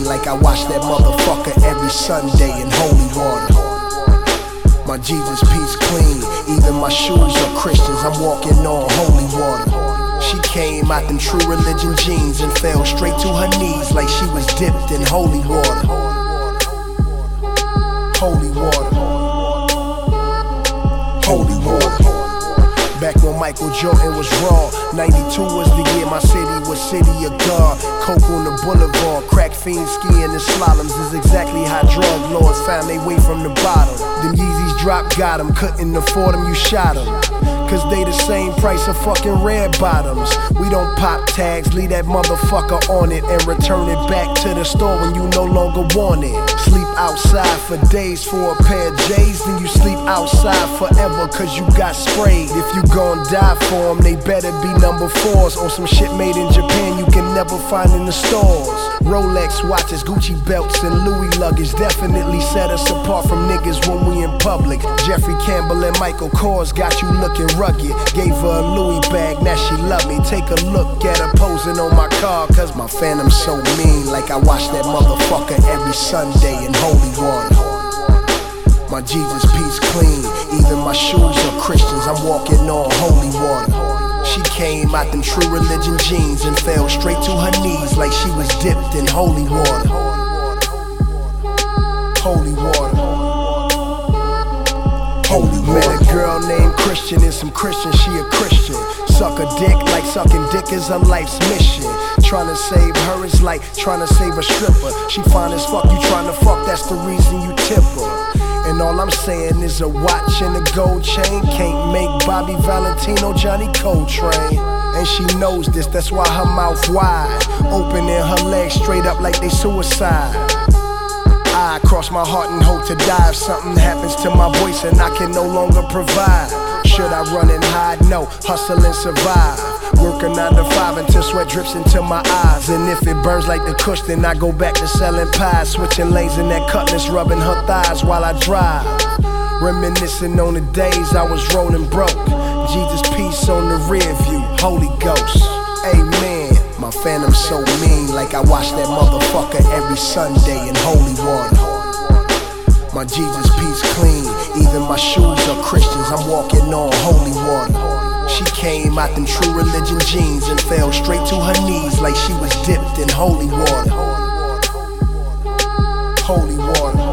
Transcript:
like I wash that motherfucker every Sunday in holy water. My Jesus piece clean, even my shoes are Christians, I'm walking on holy water. She came out them true religion jeans and fell straight to her knees like she was dipped in holy water. Holy water. Holy water. Back when Michael Jordan was raw, 92 was the year my city was city of God. Coke on the boulevard, crack fiends skiing in slaloms is exactly how drug lords found their way from the bottom. Them Yeezys drop got them, couldn't afford them, you shot them. Cause they the same price of fucking red bottoms. We don't pop tags, leave that motherfucker on it and return it back to the store when you no longer want it. Sleep outside for days for a pair of J's, then you sleep outside forever cause you got sprayed. If you gon' die for them, they better be number 4s or some shit made in Japan you can never find in the stores. Rolex watches, Gucci belts, and Louis luggage definitely set us apart from niggas when we in public. Jeffrey Campbell and Michael Kors got you looking rugged. Gave her a Louis bag, now she love me. Take a look at her posing on my car, cause my phantom's so mean, like I wash that motherfucker every Sunday in holy water. My Jesus piece clean, even my shoes are Christians, I'm walking on holy water. She came out them true religion jeans and fell straight to her knees like she was dipped in holy water. Holy water. Holy water. Met a girl named Christian and some Christians, she a Christian. Suck a dick like sucking dick is her life's mission. Tryna save her is like tryna save a stripper. She fine as fuck, you tryna fuck, that's the reason you tip her. And all I'm saying is a watch and a gold chain can't make Bobby Valentino Johnny Coltrane. And she knows this, that's why her mouth wide open and her legs straight up like they suicide. I cross my heart and hope to die if something happens to my voice and I can no longer provide. Should I run and hide? No, hustle and survive. Work a 9 to 5 until sweat drips into my eyes. And if it burns like the kush, then I go back to selling pies. Switching lanes in that cutlass, rubbing her thighs while I drive. Reminiscing on the days I was rolling broke. Jesus peace on the rear view, Holy Ghost, amen. My phantom's so mean, like I wash that motherfucker every Sunday in holy water. My Jesus piece clean, even my shoes are Christians, I'm walking on holy water. She came out them true religion jeans and fell straight to her knees like she was dipped in holy water. Holy water.